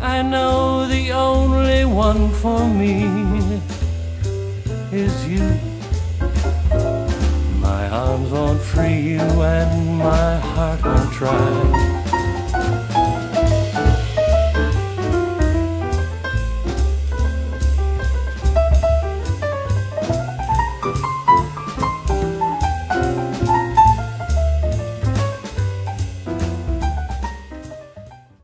I know the only one for me is you. My arms won't free you and my heart won't try.